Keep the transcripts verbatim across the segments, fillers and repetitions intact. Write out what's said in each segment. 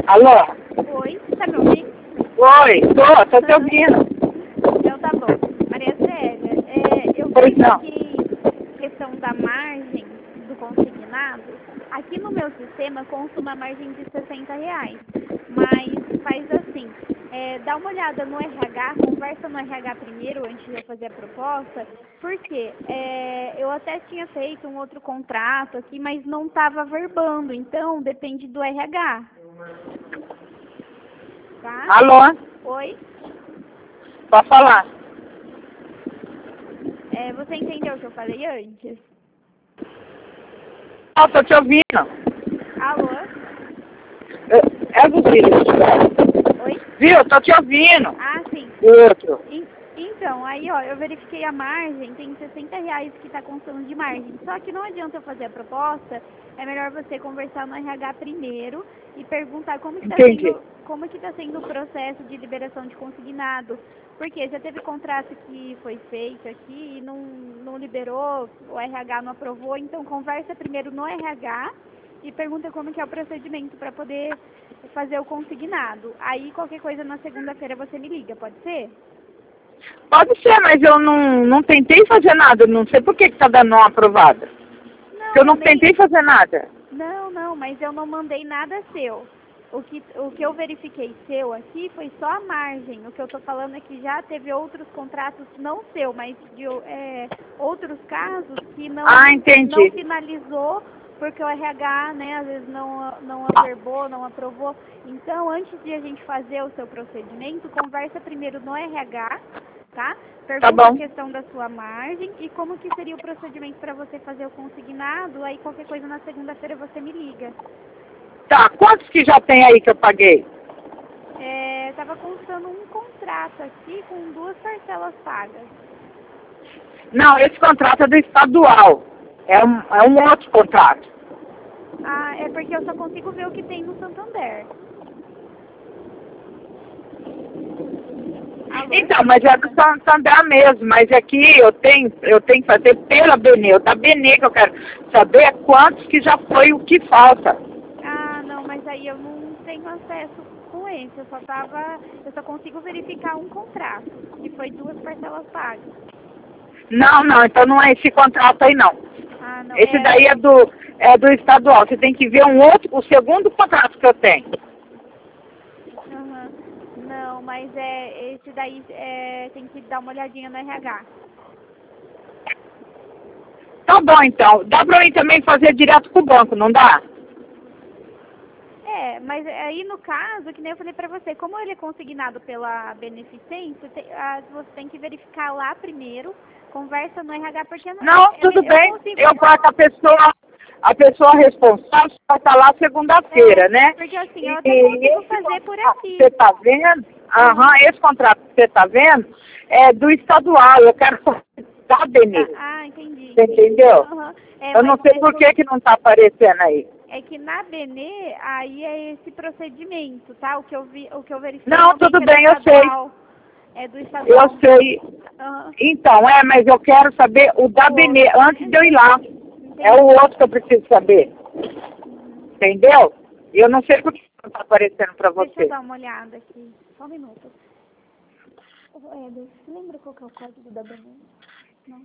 Alô? Oi, tá me ouvindo? Oi, tô, tô te ouvindo. Então tá bom. Maria Célia, é, eu Pois vi não. que questão da margem do consignado, aqui no meu sistema consta uma margem de sessenta reais, mas faz assim, é, dá uma olhada no R H, conversa no R H primeiro antes de eu fazer a proposta, porque é, eu até tinha feito um outro contrato aqui, mas não estava verbando, então depende do R H. Tá? Alô? Oi? Pode falar. É, você entendeu o que eu falei antes? Não, tô te ouvindo. Alô? É, é do filho. Oi? Viu? Tô te ouvindo. Ah, sim. O outro. En- Então, aí ó, eu verifiquei a margem, tem sessenta reais que está constando de margem. Só que não adianta eu fazer a proposta, é melhor você conversar no R H primeiro e perguntar como que está Entendi. sendo, como que tá sendo o processo de liberação de consignado. Porque já teve contrato que foi feito aqui e não, não liberou, o R H não aprovou, então conversa primeiro no R H e pergunta como que é o procedimento para poder fazer o consignado. Aí qualquer coisa na segunda-feira você me liga, pode ser? Pode ser, mas eu não, não tentei fazer nada. Não sei por que que tá dando uma aprovada. Porque eu Não, eu não nem. tentei fazer nada. Não, não, mas eu não mandei nada seu. O que, o que eu verifiquei seu aqui foi só a margem. O que eu estou falando é que já teve outros contratos, não seu, mas de é, outros casos que não, Ah, entendi. não finalizou porque o R H, né, às vezes não, não averbou, não aprovou. Então, antes de a gente fazer o seu procedimento, conversa primeiro no R H, tá? Tá Pergunta a bom. questão da sua margem e como que seria o procedimento para você fazer o consignado. Aí, qualquer coisa na segunda-feira você me liga. Tá, quantos que já tem aí que eu paguei? É, tava constando um contrato aqui com duas parcelas pagas. Não, esse contrato é do estadual. É um, é um outro contrato. Ah, é porque eu só consigo ver o que tem no Santander. Alô? Então, mas é do Santander mesmo, mas aqui eu tenho, eu tenho que fazer pela Benê, da Benê que eu quero saber quantos que já foi o que falta. Ah, não, mas aí eu não tenho acesso com esse. Eu só tava, eu só consigo verificar um contrato, que foi duas parcelas pagas. Não, não, então não é esse contrato aí não. Ah, não, Esse é, daí é do, é do estadual. Você tem que ver um outro, o segundo contrato que eu tenho. aham. Não, mas é esse daí é, tem que dar uma olhadinha no R H. Tá bom então. Dá pra mim também fazer direto com o banco, não dá? É, mas aí no caso, que nem eu falei pra você, como ele é consignado pela beneficência, te- ah, você tem que verificar lá primeiro, conversa no R H, porque não, Não, é, tudo eu bem. consigo. Eu boto a pessoa, a pessoa responsável vai estar lá segunda-feira, É, né? porque assim, eu E, até e consigo esse fazer por contrato que aqui. você tá vendo, aham, esse contrato que você tá vendo é do estadual. Eu quero da Benê. Ah, ah, entendi. Você entendeu? Aham. É, Eu não mas sei por que que não tá aparecendo aí. é que na Benê, aí é esse procedimento, tá? O que eu vi, o que eu verifiquei Não, realmente tudo é do bem, eu sei. estadual. É do estadual. Eu sei. Aham. Então, é, mas eu quero saber o da O Benê outro, antes né? de eu ir lá. É Entendi. o outro que eu preciso saber. Entendeu? Eu não sei por que não está aparecendo para Deixa eu você. dar uma olhada aqui. Só um minuto. É, você lembra qual que é o código da Benê? Não.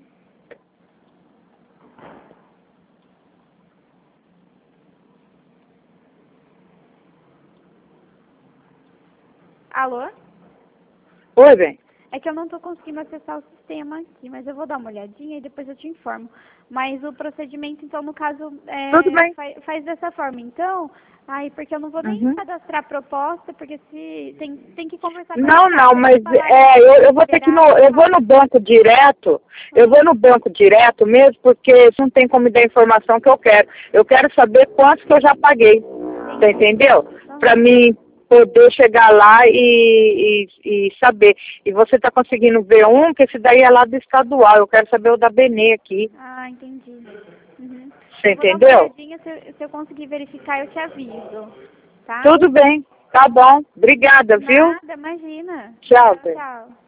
Alô? Oi, bem. É que eu não estou conseguindo acessar o sistema aqui, mas eu vou dar uma olhadinha e depois eu te informo. Mas o procedimento, então, no caso, Tudo é, bem. faz, faz dessa forma. Então, aí, porque eu não vou nem Uhum. cadastrar a proposta, porque se tem, tem que conversar com a Não, R H, não, se eles mas falarem é, que eu, vai eu vou ter que ir no, liberar, eu vou fala. no banco direto, eu vou no banco direto mesmo, porque não tem como me dar a informação que eu quero. Eu quero saber quantos que eu já paguei. Você entendeu? Para mim poder chegar lá e, e, e saber. E você está conseguindo ver um, que esse daí é lá do estadual. Eu quero saber o da Benê aqui. Ah, entendi. Uhum. Você Eu vou dar uma entendeu? olhadinha, se, eu- se eu conseguir verificar, eu te aviso. Tá? Tudo bem. Tá bom. Obrigada, viu? Nada, imagina. Tchau, bem. Tchau.